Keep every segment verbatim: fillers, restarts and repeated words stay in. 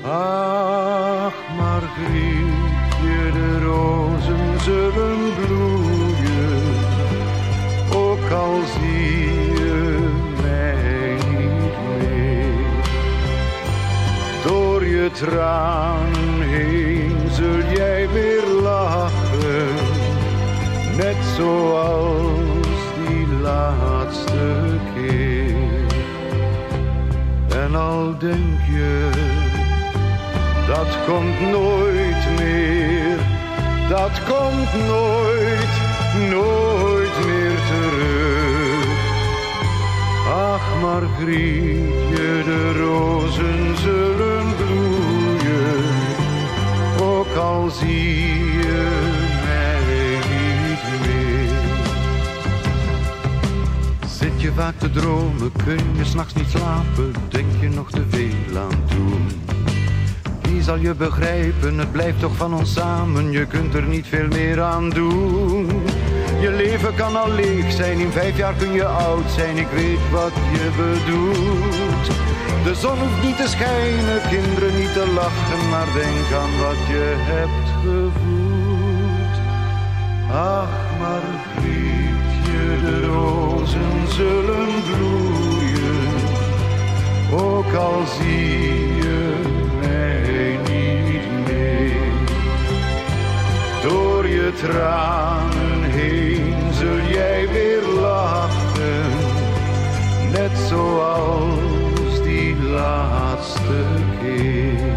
Ach, Margrietje, de rozen zullen bloeien, ook al zie je mij niet meer. Door je tranen heen zul jij weer lachen, net zoals die laatste keer. En al denk je, dat komt nooit meer, dat komt nooit, nooit meer terug. Ach, Margrietje, de rozen zullen bloeien, ook al zie je mij niet meer. Zit je vaak te dromen, kun je 's nachts niet slapen, denk je nog te veel aan toen. Wie zal je begrijpen, het blijft toch van ons samen, je kunt er niet veel meer aan doen. Je leven kan al leeg zijn, in vijf jaar kun je oud zijn, ik weet wat je bedoelt. De zon hoeft niet te schijnen, kinderen niet te lachen, maar denk aan wat je hebt gevoeld. Ach, Margrietje, de rozen zullen bloeien, ook al zie je mij niet meer. Door je tranen heen zul jij weer lachen, net zoals die laatste keer.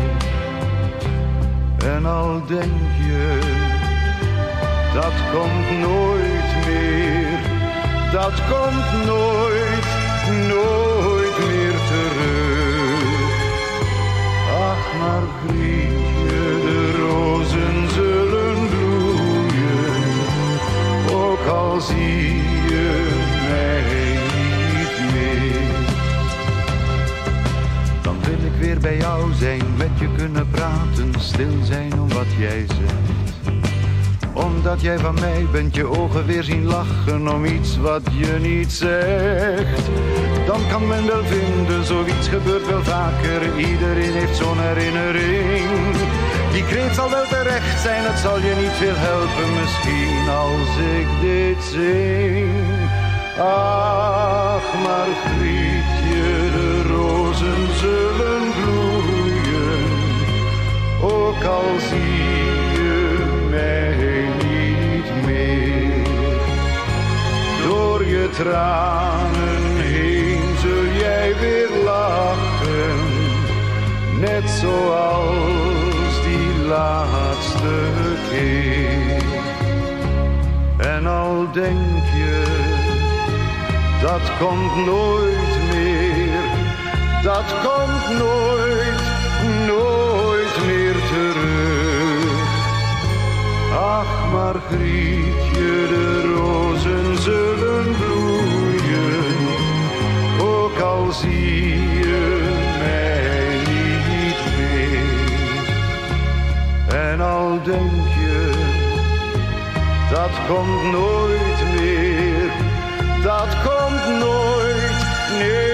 En al denk je, dat komt nooit meer, dat komt nooit, nooit meer terug. Ach, Margrietje, de rozen zullen bloeien, ook al zie je mij niet meer. Dan wil ik weer bij jou zijn, met je kunnen praten, stil zijn om wat jij zegt. Omdat jij van mij bent, je ogen weer zien lachen om iets wat je niet zegt. Dan kan men wel vinden, zoiets gebeurt wel vaker, iedereen heeft zo'n herinnering. Die kreet zal wel terecht zijn, het zal je niet veel helpen misschien als ik dit zing. Ach, Margrietje, de rozen zullen bloeien, ook al zie je mij niet meer. Door je tranen heen zul jij weer lachen, net zoals die laatste keer. En al denk je, dat komt nooit meer, dat komt nooit, nooit meer terug. Ach, Margrietje, de rozen zullen bloeien, ook al zie je mij niet meer. En al denk je, dat komt nooit meer, dat komt nooit, nee.